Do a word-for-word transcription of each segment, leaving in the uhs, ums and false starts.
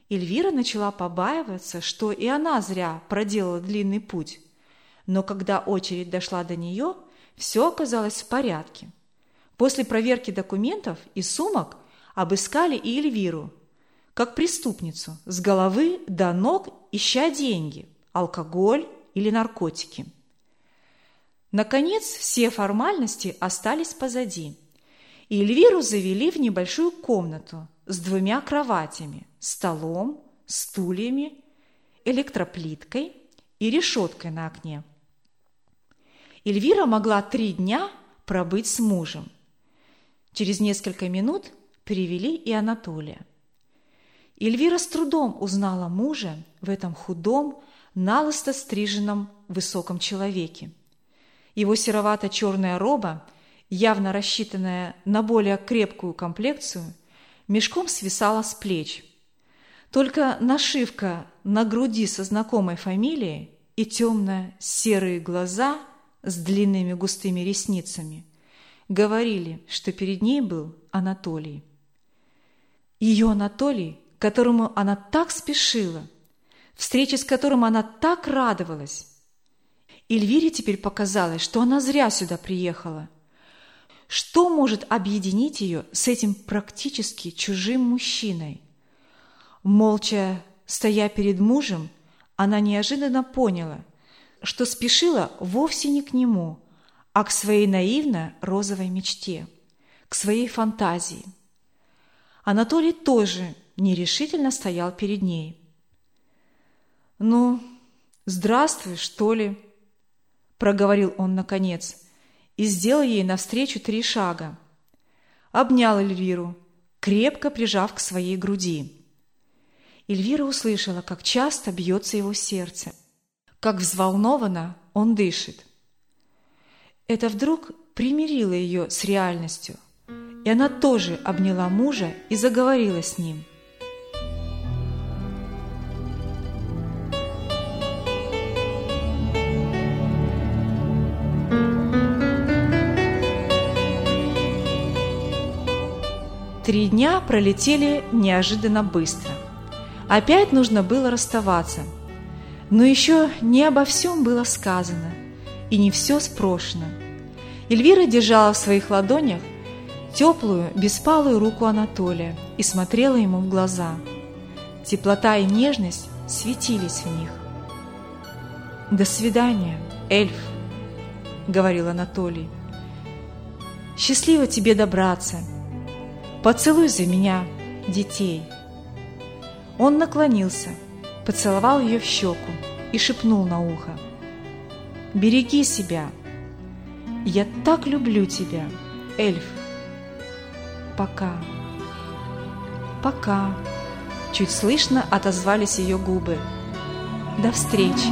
Эльвира начала побаиваться, что и она зря проделала длинный путь. Но когда очередь дошла до нее, все оказалось в порядке. После проверки документов и сумок обыскали и Эльвиру, как преступницу, с головы до ног, ища деньги, алкоголь или наркотики. Наконец, все формальности остались позади, и Эльвиру завели в небольшую комнату с двумя кроватями, столом, стульями, электроплиткой и решеткой на окне. Эльвира могла три дня пробыть с мужем. Через несколько минут привели и Анатолия. Эльвира с трудом узнала мужа в этом худом, налысто стриженном высоком человеке. Его серовато-черная роба, явно рассчитанная на более крепкую комплекцию, мешком свисала с плеч. Только нашивка на груди со знакомой фамилией и темно-серые глаза с длинными густыми ресницами говорили, что перед ней был Анатолий. Ее Анатолий, к которому она так спешила, встрече с которым она так радовалась. Эльвире теперь показалось, что она зря сюда приехала. Что может объединить ее с этим практически чужим мужчиной? Молча стоя перед мужем, она неожиданно поняла, что спешила вовсе не к нему, а к своей наивно-розовой мечте, к своей фантазии. Анатолий тоже нерешительно стоял перед ней. «Ну, здравствуй, что ли?» – проговорил он наконец и сделал ей навстречу три шага. Обнял Эльвиру, крепко прижав к своей груди. Эльвира услышала, как часто бьется его сердце, как взволнованно он дышит. Это вдруг примирило ее с реальностью, и она тоже обняла мужа и заговорила с ним. Три дня пролетели неожиданно быстро. Опять нужно было расставаться. Но еще не обо всем было сказано, и не все спрошено. Эльвира держала в своих ладонях теплую, беспалую руку Анатолия и смотрела ему в глаза. Теплота и нежность светились в них. «До свидания, эльф», — говорил Анатолий. «Счастливо тебе добраться. Поцелуй за меня детей». Он наклонился, поцеловал ее в щеку и шепнул на ухо: «Береги себя. Я так люблю тебя, эльф. Пока». «Пока», — чуть слышно отозвались ее губы. «До встречи».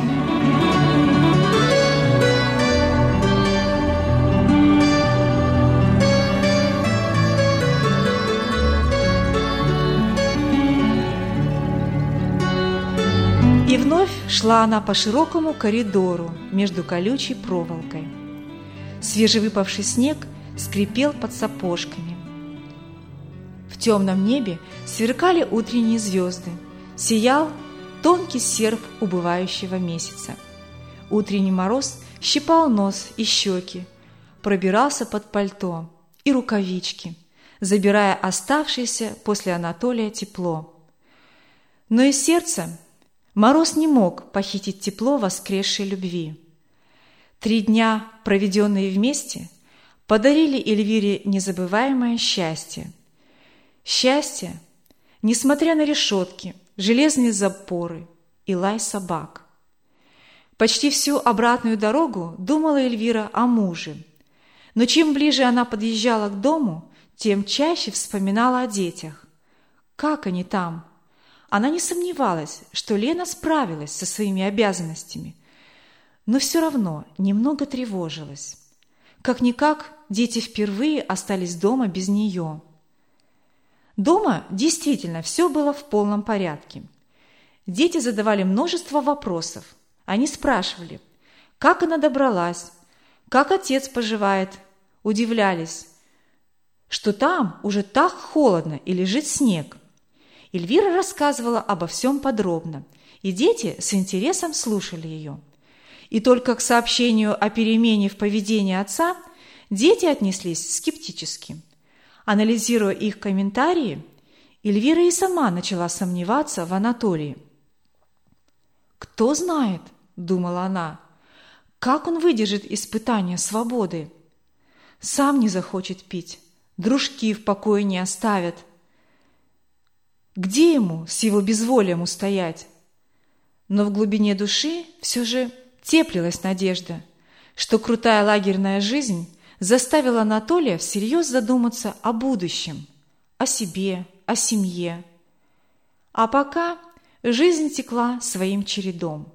И вновь шла она по широкому коридору между колючей проволокой. Свежевыпавший снег скрипел под сапожками. В темном небе сверкали утренние звезды, сиял тонкий серп убывающего месяца. Утренний мороз щипал нос и щеки, пробирался под пальто и рукавички, забирая оставшееся после Анатолия тепло. Но из сердца мороз не мог похитить тепло воскресшей любви. Три дня, проведенные вместе, подарили Эльвире незабываемое счастье. Счастье, несмотря на решетки, железные запоры и лай собак. Почти всю обратную дорогу думала Эльвира о муже, но чем ближе она подъезжала к дому, тем чаще вспоминала о детях. Как они там? Она не сомневалась, что Лена справилась со своими обязанностями, но все равно немного тревожилась. Как-никак дети впервые остались дома без нее. Дома действительно все было в полном порядке. Дети задавали множество вопросов. Они спрашивали, как она добралась, как отец поживает, удивлялись, что там уже так холодно и лежит снег. Эльвира рассказывала обо всем подробно, и дети с интересом слушали ее. И только к сообщению о перемене в поведении отца дети отнеслись скептически. Анализируя их комментарии, Эльвира и сама начала сомневаться в Анатолии. «Кто знает, — думала она, — как он выдержит испытание свободы? Сам не захочет пить, дружки в покое не оставят. Где ему с его безволием устоять?» Но в глубине души все же теплилась надежда, что крутая лагерная жизнь заставила Анатолия всерьез задуматься о будущем, о себе, о семье. А пока жизнь текла своим чередом.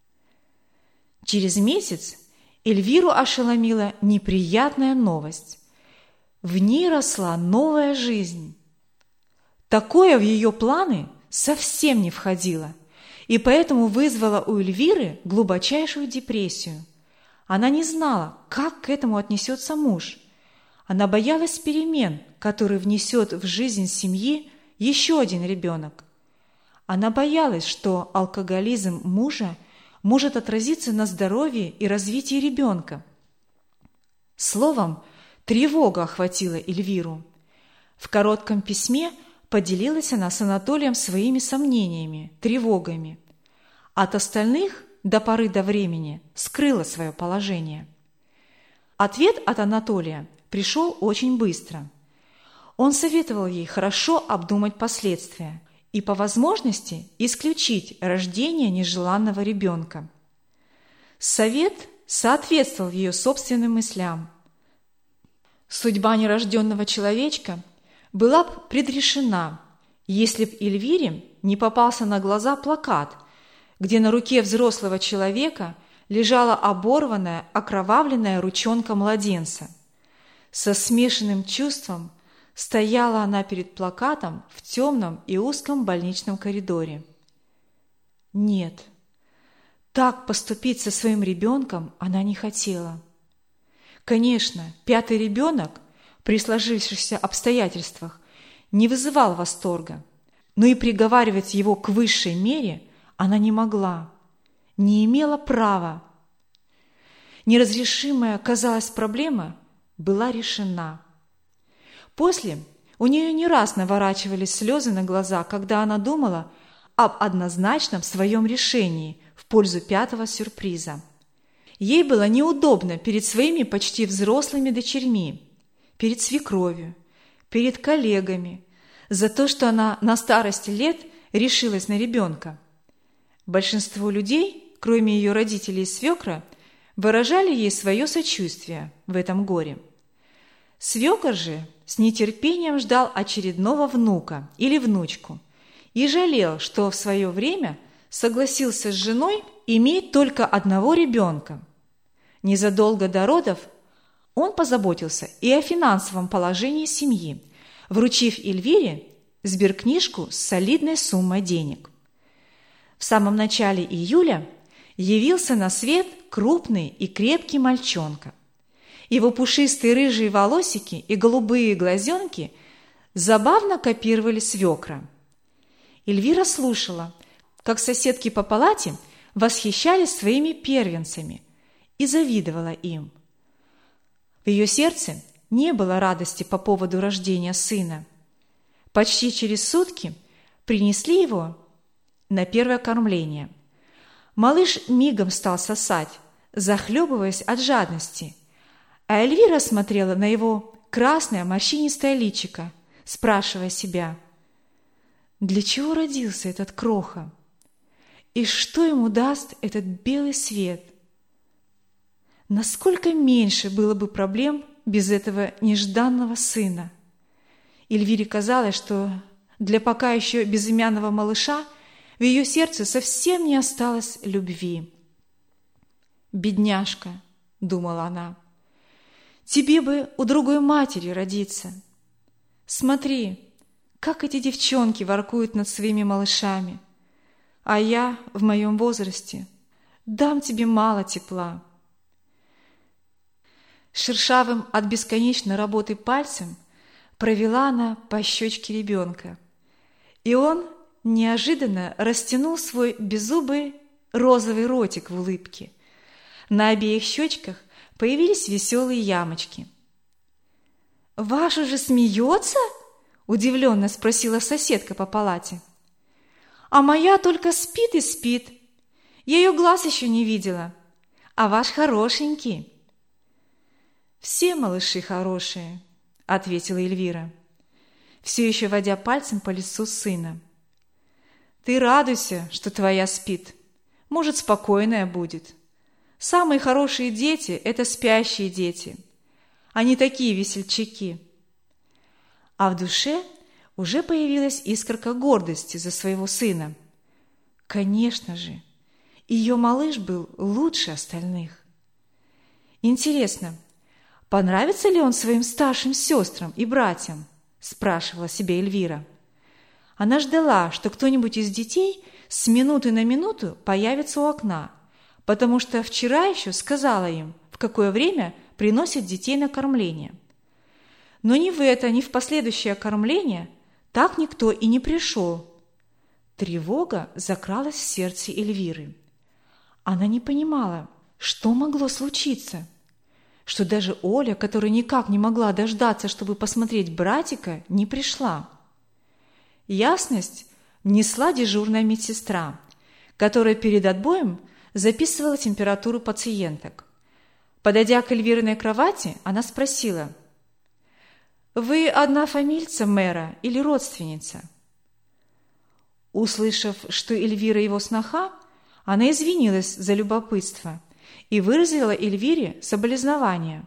Через месяц Эльвиру ошеломила неприятная новость. В ней росла новая жизнь. Такое в ее планы совсем не входило, и поэтому вызвало у Эльвиры глубочайшую депрессию. Она не знала, как к этому отнесется муж. Она боялась перемен, которые внесет в жизнь семьи еще один ребенок. Она боялась, что алкоголизм мужа может отразиться на здоровье и развитии ребенка. Словом, тревога охватила Эльвиру. В коротком письме поделилась она с Анатолием своими сомнениями, тревогами. От остальных до поры до времени скрыла свое положение. Ответ от Анатолия пришел очень быстро. Он советовал ей хорошо обдумать последствия и по возможности исключить рождение нежеланного ребенка. Совет соответствовал ее собственным мыслям. Судьба нерожденного человечка была предрешена, если б Эльвире не попался на глаза плакат, где на руке взрослого человека лежала оборванная, окровавленная ручонка младенца. Со смешанным чувством стояла она перед плакатом в темном и узком больничном коридоре. Нет, так поступить со своим ребенком она не хотела. Конечно, пятый ребенок при сложившихся обстоятельствах не вызывал восторга, но и приговаривать его к высшей мере она не могла, не имела права. Неразрешимая, казалось, проблема была решена. После у нее не раз наворачивались слезы на глаза, когда она думала об однозначном своем решении в пользу пятого сюрприза. Ей было неудобно перед своими почти взрослыми дочерьми, перед свекровью, перед коллегами, за то, что она на старости лет решилась на ребенка. Большинство людей, кроме ее родителей и свекра, выражали ей свое сочувствие в этом горе. Свекор же с нетерпением ждал очередного внука или внучку и жалел, что в свое время согласился с женой иметь только одного ребенка. Незадолго до родов он позаботился и о финансовом положении семьи, вручив Эльвире сберкнижку с солидной суммой денег. В самом начале июля явился на свет крупный и крепкий мальчонка. Его пушистые рыжие волосики и голубые глазенки забавно копировали свекра. Эльвира слушала, как соседки по палате восхищались своими первенцами и завидовала им. В ее сердце не было радости по поводу рождения сына. Почти через сутки принесли его на первое кормление. Малыш мигом стал сосать, захлебываясь от жадности, а Эльвира смотрела на его красное морщинистое личико, спрашивая себя, для чего родился этот кроха? И что ему даст этот белый свет? Насколько меньше было бы проблем без этого нежданного сына? Эльвире казалось, что для пока еще безымянного малыша в ее сердце совсем не осталось любви. «Бедняжка», — думала она, — «тебе бы у другой матери родиться. Смотри, как эти девчонки воркуют над своими малышами, а я в моем возрасте дам тебе мало тепла». Шершавым от бесконечной работы пальцем провела она по щечке ребенка, и он неожиданно растянул свой беззубый розовый ротик в улыбке. На обеих щечках появились веселые ямочки. «Ваш уже смеется?» – удивленно спросила соседка по палате. «А моя только спит и спит. Я ее глаз еще не видела. А ваш хорошенький». «Все малыши хорошие», – ответила Эльвира, все еще водя пальцем по лицу сына. «Ты радуйся, что твоя спит. Может, спокойная будет. Самые хорошие дети – это спящие дети. Они такие весельчаки». А в душе уже появилась искорка гордости за своего сына. Конечно же, ее малыш был лучше остальных. «Интересно, понравится ли он своим старшим сестрам и братьям?» – спрашивала себя Эльвира. Она ждала, что кто-нибудь из детей с минуты на минуту появится у окна, потому что вчера еще сказала им, в какое время приносят детей на кормление. Но ни в это, ни в последующее кормление так никто и не пришел. Тревога закралась в сердце Эльвиры. Она не понимала, что могло случиться, что даже Оля, которая никак не могла дождаться, чтобы посмотреть братика, не пришла. Ясность внесла дежурная медсестра, которая перед отбоем записывала температуру пациенток. Подойдя к Эльвириной кровати, она спросила: «Вы однофамильца мэра или родственница?» Услышав, что Эльвира его сноха, она извинилась за любопытство и выразила Эльвире соболезнования.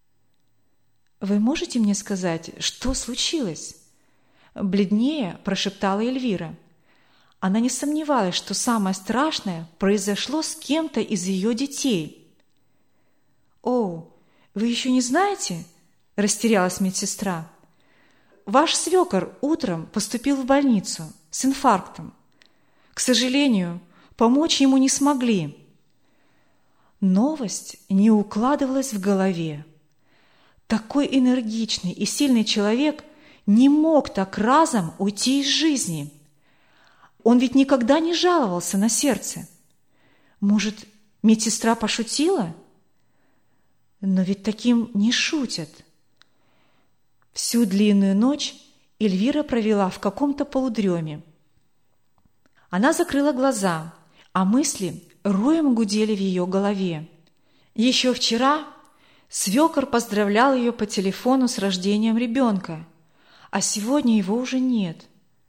«Вы можете мне сказать, что случилось?» Бледнее прошептала Эльвира. Она не сомневалась, что самое страшное произошло с кем-то из ее детей. «О, вы еще не знаете?» – растерялась медсестра. «Ваш свекор утром поступил в больницу с инфарктом. К сожалению, помочь ему не смогли». Новость не укладывалась в голове. Такой энергичный и сильный человек не мог так разом уйти из жизни. Он ведь никогда не жаловался на сердце. Может, медсестра пошутила? Но ведь таким не шутят. Всю длинную ночь Эльвира провела в каком-то полудреме. Она закрыла глаза, а мысли роем гудели в ее голове. Еще вчера свекор поздравлял ее по телефону с рождением ребенка, а сегодня его уже нет.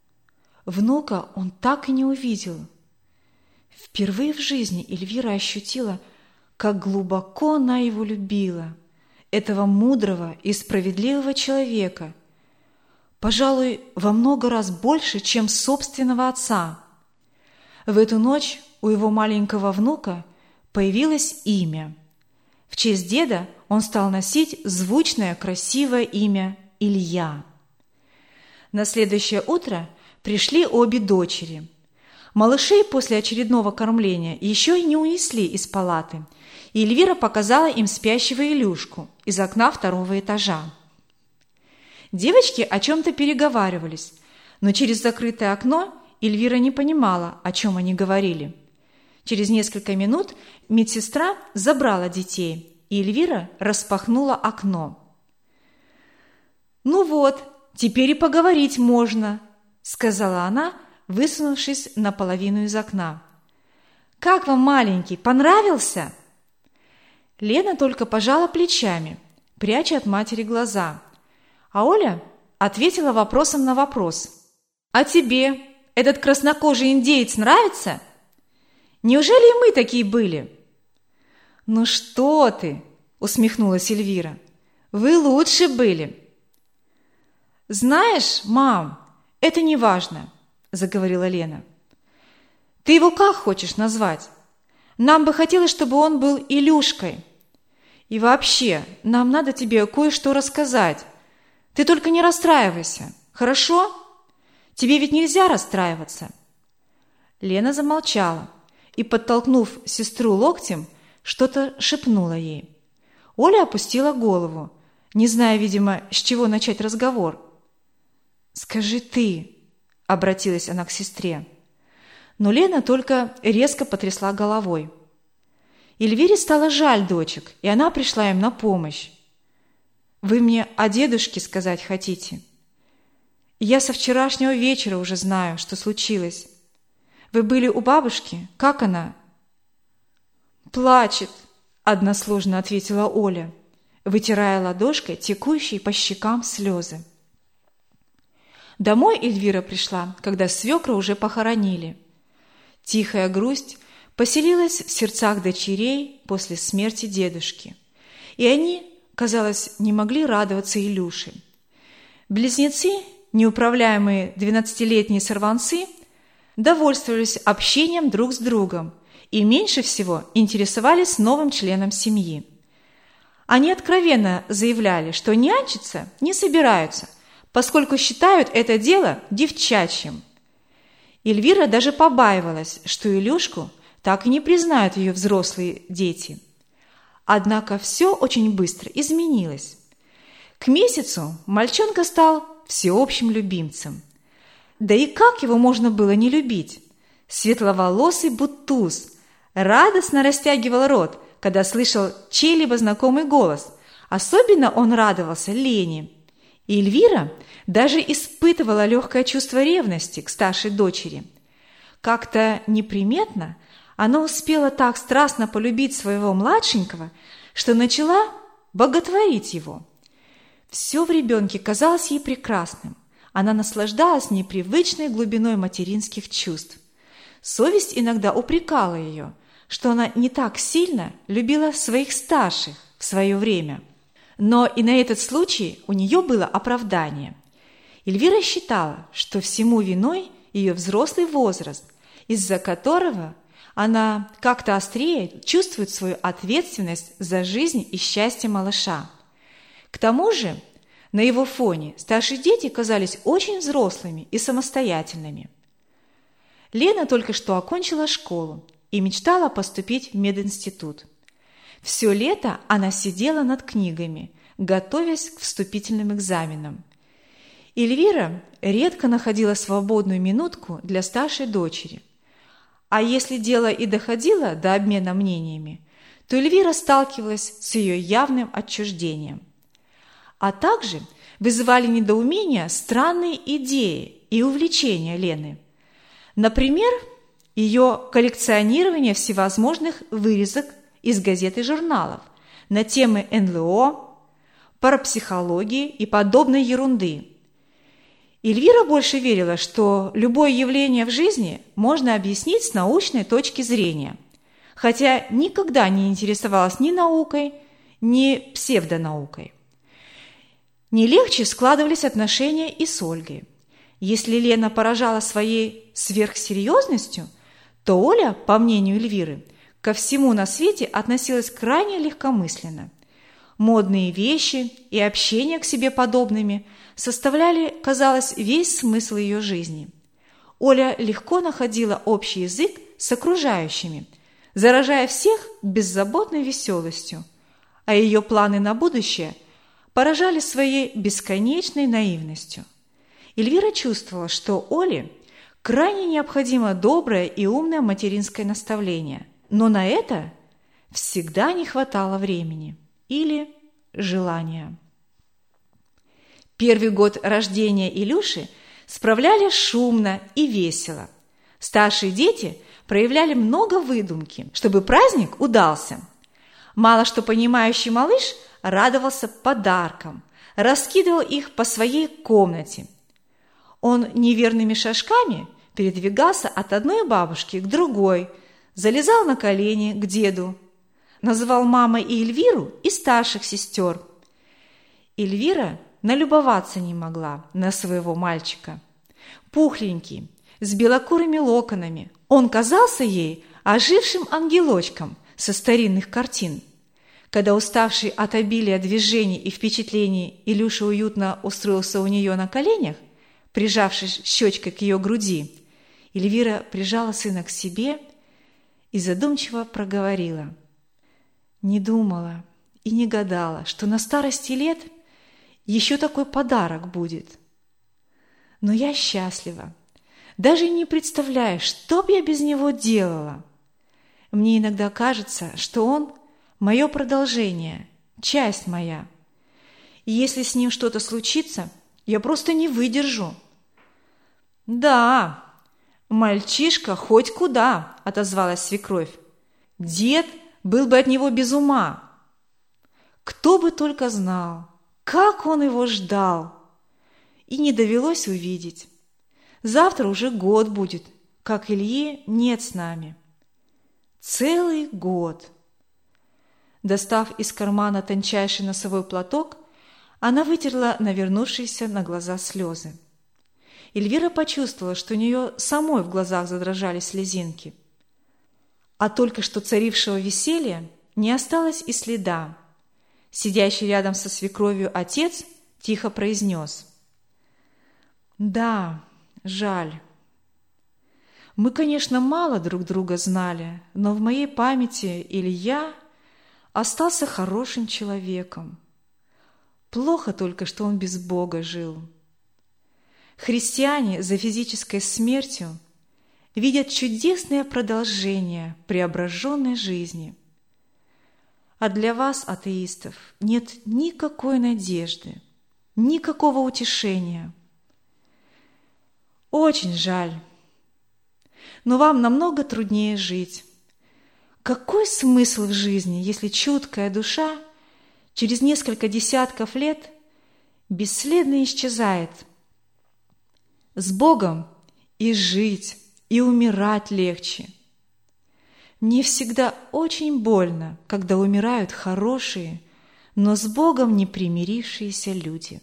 Внука он так и не увидел. Впервые в жизни Эльвира ощутила, как глубоко она его любила, этого мудрого и справедливого человека, пожалуй, во много раз больше, чем собственного отца. В эту ночь у его маленького внука появилось имя. В честь деда он стал носить звучное, красивое имя Илья. На следующее утро пришли обе дочери. Малышей после очередного кормления еще и не унесли из палаты, и Эльвира показала им спящего Илюшку из окна второго этажа. Девочки о чем-то переговаривались, но через закрытое окно Эльвира не понимала, о чем они говорили. Через несколько минут медсестра забрала детей, и Эльвира распахнула окно. «Ну вот, теперь и поговорить можно», — сказала она, высунувшись наполовину из окна. «Как вам маленький, понравился?» Лена только пожала плечами, пряча от матери глаза, а Оля ответила вопросом на вопрос. «А тебе этот краснокожий индеец нравится? Неужели и мы такие были?» «Ну что ты!» — усмехнулась Эльвира. «Вы лучше были!» «Знаешь, мам, это не важно», — заговорила Лена. «Ты его как хочешь назвать? Нам бы хотелось, чтобы он был Илюшкой. И вообще, нам надо тебе кое-что рассказать. Ты только не расстраивайся, хорошо? Тебе ведь нельзя расстраиваться». Лена замолчала и, подтолкнув сестру локтем, что-то шепнула ей. Оля опустила голову, не зная, видимо, с чего начать разговор. «Скажи ты», обратилась она к сестре. Но Лена только резко потрясла головой. Эльвире стало жаль дочек, и она пришла им на помощь. «Вы мне о дедушке сказать хотите? Я со вчерашнего вечера уже знаю, что случилось. Вы были у бабушки? Как она?» «Плачет», – односложно ответила Оля, вытирая ладошкой текущие по щекам слезы. Домой Эльвира пришла, когда свекра уже похоронили. Тихая грусть поселилась в сердцах дочерей после смерти дедушки, и они, казалось, не могли радоваться Илюше. Близнецы, неуправляемые двенадцатилетние сорванцы, довольствовались общением друг с другом и меньше всего интересовались новым членом семьи. Они откровенно заявляли, что нянчиться не собираются, поскольку считают это дело девчачьим. Эльвира даже побаивалась, что Илюшку так и не признают ее взрослые дети. Однако все очень быстро изменилось. К месяцу мальчонка стал всеобщим любимцем. Да и как его можно было не любить? Светловолосый бутуз радостно растягивал рот, когда слышал чей-либо знакомый голос. Особенно он радовался Лене. И Эльвира даже испытывала легкое чувство ревности к старшей дочери. Как-то неприметно она успела так страстно полюбить своего младшенького, что начала боготворить его. Все в ребенке казалось ей прекрасным. Она наслаждалась непривычной глубиной материнских чувств. Совесть иногда упрекала ее, что она не так сильно любила своих старших в свое время. Но и на этот случай у нее было оправдание. Эльвира считала, что всему виной ее взрослый возраст, из-за которого она как-то острее чувствует свою ответственность за жизнь и счастье малыша. К тому же, на его фоне старшие дети казались очень взрослыми и самостоятельными. Лена только что окончила школу и мечтала поступить в мединститут. Все лето она сидела над книгами, готовясь к вступительным экзаменам. Эльвира редко находила свободную минутку для старшей дочери. А если дело и доходило до обмена мнениями, то Эльвира сталкивалась с ее явным отчуждением. А также вызывали недоумение странные идеи и увлечения Лены. Например, ее коллекционирование всевозможных вырезок из газет и журналов на темы эн эл о, парапсихологии и подобной ерунды. Эльвира больше верила, что любое явление в жизни можно объяснить с научной точки зрения, хотя никогда не интересовалась ни наукой, ни псевдонаукой. Не легче складывались отношения и с Ольгой. Если Лена поражала своей сверхсерьезностью, то Оля, по мнению Эльвиры, ко всему на свете относилась крайне легкомысленно. Модные вещи и общение к себе подобными составляли, казалось, весь смысл ее жизни. Оля легко находила общий язык с окружающими, заражая всех беззаботной веселостью, а ее планы на будущее поражали своей бесконечной наивностью. Эльвира чувствовала, что Оле крайне необходимо доброе и умное материнское наставление, но на это всегда не хватало времени или желания. Первый год рождения Илюши справляли шумно и весело. Старшие дети проявляли много выдумки, чтобы праздник удался. Мало что понимающий малыш радовался подаркам, раскидывал их по своей комнате. Он неверными шажками передвигался от одной бабушки к другой, залезал на колени к деду, называл мамой и Эльвиру, и старших сестер. Эльвира налюбоваться не могла на своего мальчика. Пухленький, с белокурыми локонами, он казался ей ожившим ангелочком со старинных картин. Когда уставший от обилия движений и впечатлений Илюша уютно устроился у нее на коленях, прижавшись щечкой к ее груди, Эльвира прижала сына к себе и задумчиво проговорила: «Не думала и не гадала, что на старости лет еще такой подарок будет. Но я счастлива, Даже не представляешь, что б я без него делала. Мне иногда кажется, что он – мое продолжение, часть моя. И если с ним что-то случится, я просто не выдержу». «Да, мальчишка хоть куда», – отозвалась свекровь. «Дед был бы от него без ума. Кто бы только знал, как он его ждал. И не довелось увидеть. Завтра уже год будет, как Ильи нет с нами. Целый год». Достав из кармана тончайший носовой платок, она вытерла навернувшиеся на глаза слезы. Эльвира почувствовала, что у нее самой в глазах задрожали слезинки. А только что царившего веселья не осталось и следа. Сидящий рядом со свекровью отец тихо произнес: «Да, жаль. Мы, конечно, мало друг друга знали, но в моей памяти Илья остался хорошим человеком. Плохо только, что он без Бога жил. Христиане за физической смертью видят чудесное продолжение преображенной жизни. А для вас, атеистов, нет никакой надежды, никакого утешения. Очень жаль. Но вам намного труднее жить. Какой смысл в жизни, если чуткая душа через несколько десятков лет бесследно исчезает? С Богом и жить, и умирать легче. Мне всегда очень больно, когда умирают хорошие, но с Богом не примирившиеся люди.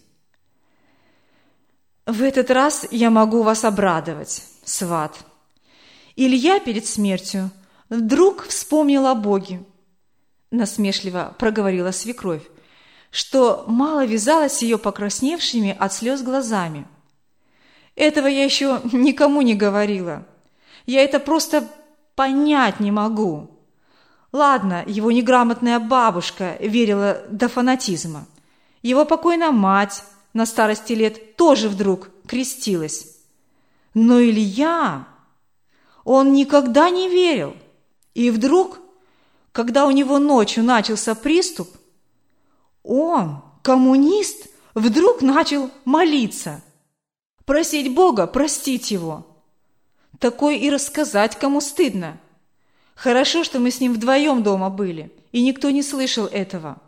В этот раз я могу вас обрадовать, сват. Илья перед смертью вдруг вспомнил о Боге, насмешливо проговорила свекровь, что мало вязалось с ее покрасневшими от слез глазами. Этого я еще никому не говорила. Я это просто понять не могу. Ладно, его неграмотная бабушка верила до фанатизма. Его покойная мать на старости лет тоже вдруг крестилась. Но Илья, он никогда не верил. И вдруг, когда у него ночью начался приступ, он, коммунист, вдруг начал молиться, просить Бога простить его. Такое и рассказать кому стыдно. Хорошо, что мы с ним вдвоем дома были, и никто не слышал этого.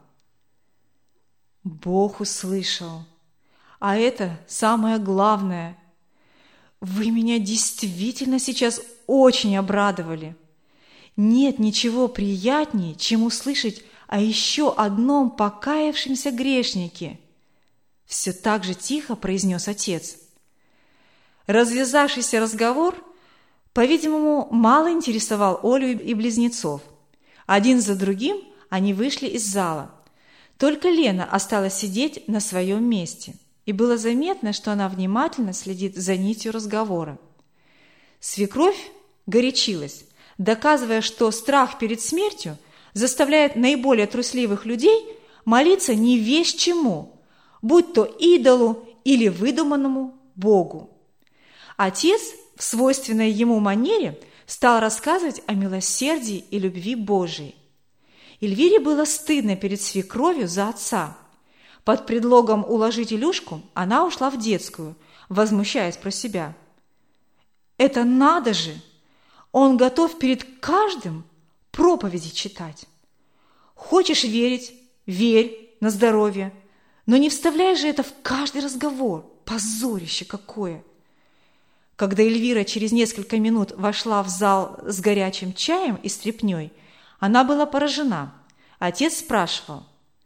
Бог услышал. А это самое главное. Вы меня действительно сейчас очень обрадовали. Нет ничего приятнее, чем услышать о еще одном покаявшемся грешнике. Все так же тихо произнес отец. Развязавшийся разговор, по-видимому, мало интересовал Олю и близнецов. Один за другим они вышли из зала. Только Лена осталась сидеть на своем месте, и было заметно, что она внимательно следит за нитью разговора. Свекровь горячилась, доказывая, что страх перед смертью заставляет наиболее трусливых людей молиться не весть чему, будь то идолу или выдуманному Богу. Отец в свойственной ему манере стал рассказывать о милосердии и любви Божией. Эльвире было стыдно перед свекровью за отца. Под предлогом уложить Илюшку она ушла в детскую, возмущаясь про себя. Это надо же! Он готов перед каждым проповеди читать. Хочешь верить – верь на здоровье, но не вставляй же это в каждый разговор. Позорище какое! Когда Эльвира через несколько минут вошла в зал с горячим чаем и стряпнёй, она была поражена. Отец спрашивал: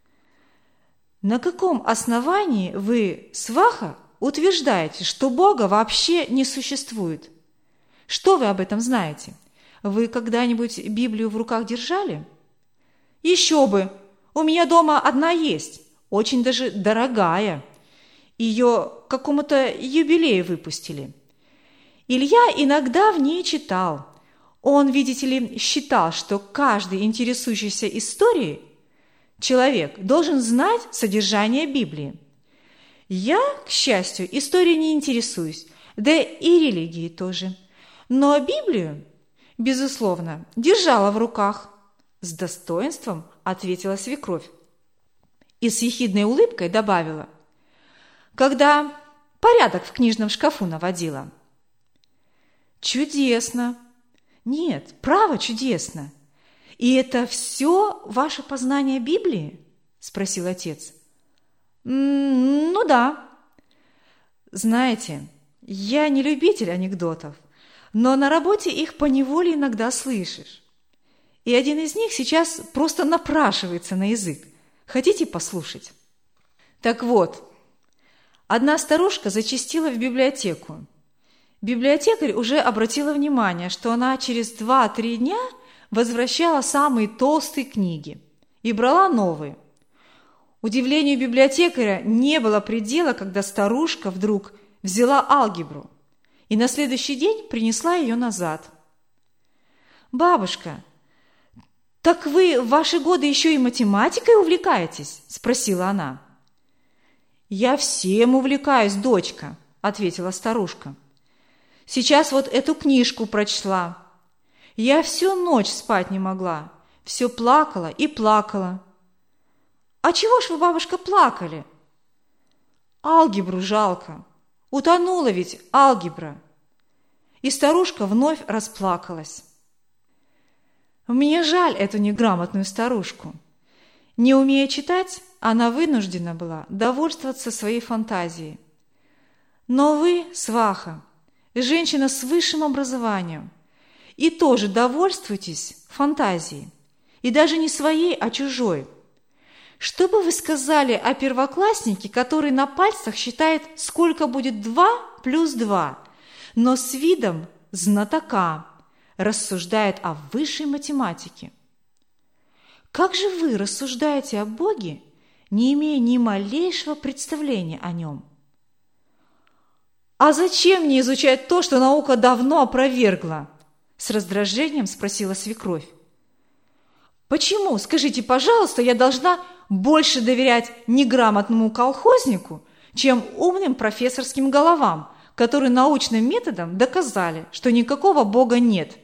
«На каком основании вы, сваха, утверждаете, что Бога вообще не существует? Что вы об этом знаете? Вы когда-нибудь Библию в руках держали?» «Еще бы! У меня дома одна есть, очень даже дорогая. Ее к какому-то юбилею выпустили. Илья иногда в ней читал. Он, видите ли, считал, что каждый интересующийся историей человек должен знать содержание Библии. Я, к счастью, историей не интересуюсь. да и религии тоже. Но Библию, безусловно, держала в руках. С достоинством ответила свекровь и с ехидной улыбкой добавила: когда порядок в книжном шкафу наводила. Чудесно! Нет, право чудесно! И это все ваше познание Библии? Спросил отец. Ну да. Знаете, я не любитель анекдотов, но на работе их поневоле иногда слышишь. И один из них сейчас просто напрашивается на язык. Хотите послушать? Так вот, одна старушка зачастила в библиотеку. Библиотекарь уже обратила внимание, что она через два-три дня возвращала самые толстые книги и брала новые. Удивлению библиотекаря не было предела, когда старушка вдруг взяла алгебру и на следующий день принесла ее назад. «Бабушка, так вы в ваши годы еще и математикой увлекаетесь?» – спросила она. «Я всем увлекаюсь, дочка», – ответила старушка. «Сейчас вот эту книжку прочла. Я всю ночь спать не могла, все плакала и плакала». «А чего ж вы, бабушка, плакали?» «Алгебру жалко. Утонула ведь алгебра». И старушка вновь расплакалась. Мне жаль эту неграмотную старушку. Не умея читать, она вынуждена была довольствоваться своей фантазией. Но вы, сваха, женщина с высшим образованием, и тоже довольствуйтесь фантазией, и даже не своей, а чужой. Что бы вы сказали о первокласснике, который на пальцах считает, сколько будет два плюс два, но с видом знатока рассуждает о высшей математике? Как же вы рассуждаете о Боге, не имея ни малейшего представления о нем? «А зачем мне изучать то, что наука давно опровергла?» С раздражением спросила свекровь. «Почему, скажите, пожалуйста, я должна больше доверять неграмотному колхознику, чем умным профессорским головам, которые научным методом доказали, что никакого Бога нет?»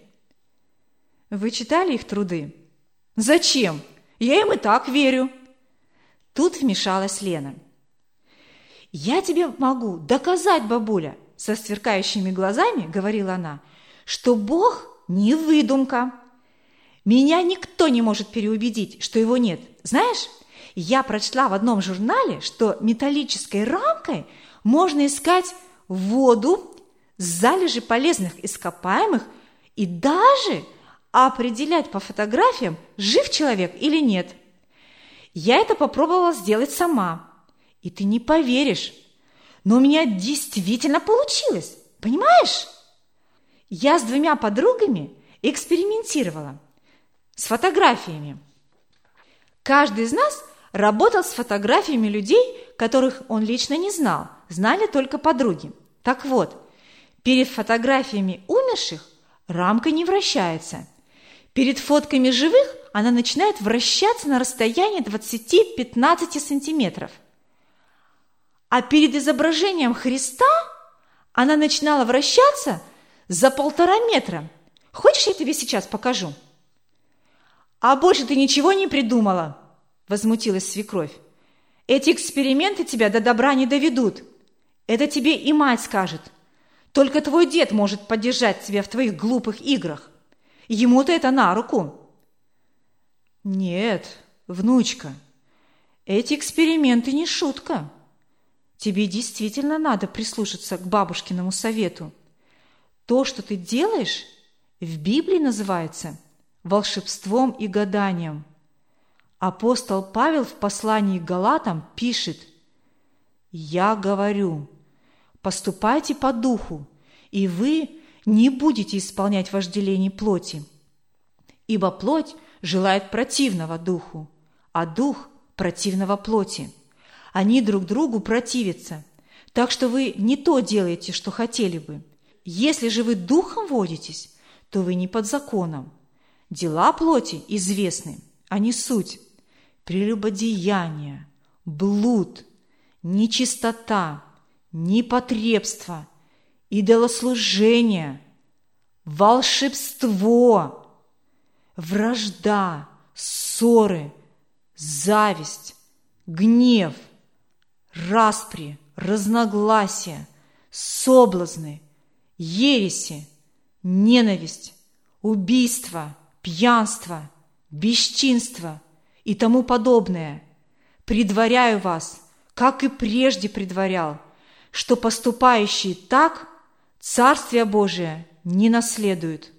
«Вы читали их труды?» «Зачем? Я им и так верю». Тут вмешалась Лена. «Я тебе могу доказать, бабуля», – со сверкающими глазами говорила она, – «что Бог не выдумка. Меня никто не может переубедить, что его нет. Знаешь, я прочла в одном журнале, что металлической рамкой можно искать воду, залежи полезных ископаемых и даже определять по фотографиям, жив человек или нет. Я это попробовала сделать сама. И ты не поверишь, но у меня действительно получилось, понимаешь? Я с двумя подругами экспериментировала с фотографиями. Каждый из нас работал с фотографиями людей, которых он лично не знал, знали только подруги. Так вот, перед фотографиями умерших рамка не вращается. Перед фотками живых она начинает вращаться на расстоянии двадцать-пятнадцать сантиметров. А перед изображением Христа она начинала вращаться за полтора метра. Хочешь, я тебе сейчас покажу? «А больше ты ничего не придумала?» – возмутилась свекровь. «Эти эксперименты тебя до добра не доведут. Это тебе и мать скажет. Только твой дед может поддержать тебя в твоих глупых играх. Ему-то это на руку». «Нет, внучка, эти эксперименты не шутка. Тебе действительно надо прислушаться к бабушкиному совету. То, что ты делаешь, в Библии называется волшебством и гаданием. Апостол Павел в послании к Галатам пишет: «Я говорю, поступайте по духу, и вы не будете исполнять вожделений плоти. Ибо плоть желает противного духу, а дух противного плоти. Они друг другу противятся, так что вы не то делаете, что хотели бы. Если же вы духом водитесь, то вы не под законом. Дела плоти известны, они суть: прелюбодеяние, блуд, нечистота, непотребство, идолослужение, волшебство, вражда, ссоры, зависть, гнев, распри, разногласия, соблазны, ереси, ненависть, убийство, пьянство, бесчинство и тому подобное. Предваряю вас, как и прежде предварял, что поступающие так Царствие Божие не наследуют.